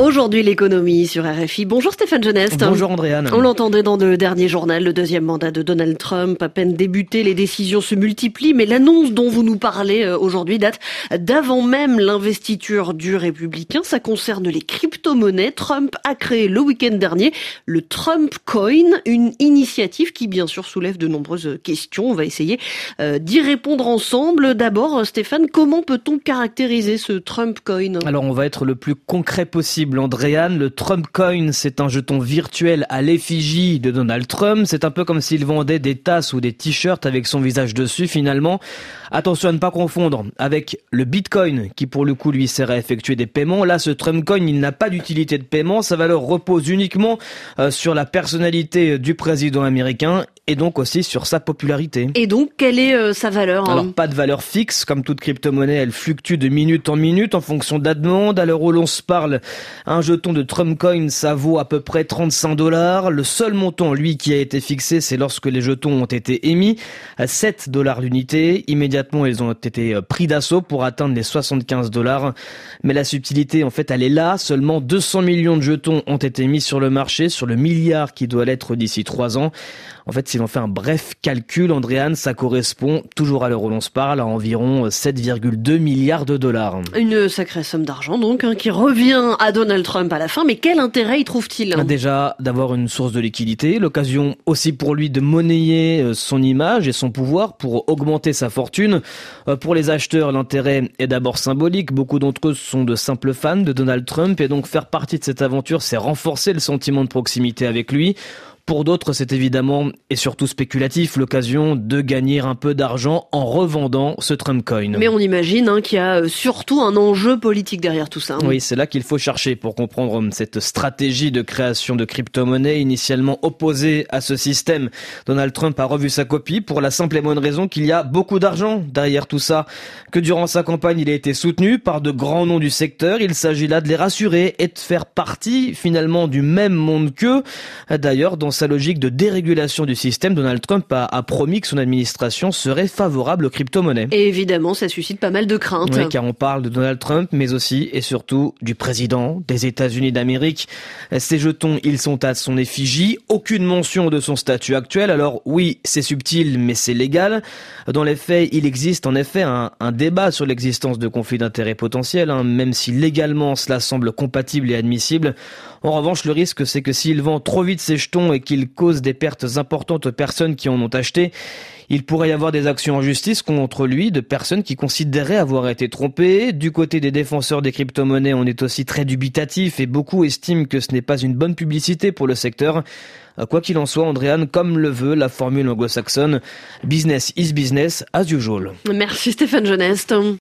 Aujourd'hui, l'économie sur RFI. Bonjour Stéphane Genest. Bonjour Andréane. On l'entendait dans le dernier journal, le deuxième mandat de Donald Trump. À peine débuté, les décisions se multiplient, mais l'annonce dont vous nous parlez aujourd'hui date d'avant même l'investiture du républicain. Ça concerne les crypto-monnaies. Trump a créé le week-end dernier le Trump Coin, une initiative qui bien sûr soulève de nombreuses questions. On va essayer d'y répondre ensemble. D'abord, Stéphane, comment peut-on caractériser ce Trump Coin ? Alors on va être le plus concret possible, Andréane. Le Trump Coin, c'est un jeton virtuel à l'effigie de Donald Trump. C'est un peu comme s'il vendait des tasses ou des t-shirts avec son visage dessus finalement. Attention à ne pas confondre avec le Bitcoin qui pour le coup lui sert à effectuer des paiements. Là, ce Trump Coin, il n'a pas d'utilité de paiement. Sa valeur repose uniquement sur la personnalité du président américain et donc aussi sur sa popularité. Et donc, quelle est sa valeur ? Alors, pas de valeur fixe. Comme toute crypto-monnaie, elle fluctue de minute en minute en fonction de la demande. À l'heure où l'on se parle, un jeton de Trump Coin, ça vaut à peu près $35. Le seul montant, lui, qui a été fixé, c'est lorsque les jetons ont été émis. À $7 l'unité. Immédiatement, ils ont été pris d'assaut pour atteindre les $75. Mais la subtilité, en fait, elle est là. Seulement 200 millions de jetons ont été mis sur le marché, sur le milliard qui doit l'être d'ici 3 ans. En fait, si l'on fait un bref calcul, Andréane, ça correspond, toujours à l'heure où l'on se parle, à environ 7,2 milliards de dollars. Une sacrée somme d'argent donc, qui revient à Donald Trump à la fin, mais quel intérêt y trouve-t-il ? Déjà, d'avoir une source de liquidité, l'occasion aussi pour lui de monnayer son image et son pouvoir pour augmenter sa fortune. Pour les acheteurs, l'intérêt est d'abord symbolique. Beaucoup d'entre eux sont de simples fans de Donald Trump et donc faire partie de cette aventure, c'est renforcer le sentiment de proximité avec lui. Pour d'autres, c'est évidemment et surtout spéculatif, l'occasion de gagner un peu d'argent en revendant ce Trump Coin. Mais on imagine qu'il y a surtout un enjeu politique derrière tout ça. Oui, c'est là qu'il faut chercher pour comprendre cette stratégie de création de crypto-monnaies initialement opposée à ce système. Donald Trump a revu sa copie pour la simple et bonne raison qu'il y a beaucoup d'argent derrière tout ça. Que durant sa campagne, il a été soutenu par de grands noms du secteur. Il s'agit là de les rassurer et de faire partie finalement du même monde qu'eux. D'ailleurs, dans sa logique de dérégulation du système, Donald Trump a promis que son administration serait favorable aux crypto-monnaies. Et évidemment, ça suscite pas mal de craintes. Oui, car on parle de Donald Trump, mais aussi et surtout du président des États-Unis d'Amérique. Ces jetons, ils sont à son effigie. Aucune mention de son statut actuel. Alors oui, c'est subtil, mais c'est légal. Dans les faits, il existe en effet un débat sur l'existence de conflits d'intérêts potentiels, même si légalement cela semble compatible et admissible. En revanche, le risque, c'est que s'il vend trop vite ses jetons et qu'il cause des pertes importantes aux personnes qui en ont acheté, il pourrait y avoir des actions en justice contre lui de personnes qui considéraient avoir été trompées. Du côté des défenseurs des crypto-monnaies, on est aussi très dubitatif et beaucoup estiment que ce n'est pas une bonne publicité pour le secteur. Quoi qu'il en soit, Andréane, comme le veut la formule anglo-saxonne, business is business as usual. Merci Stéphane Genest.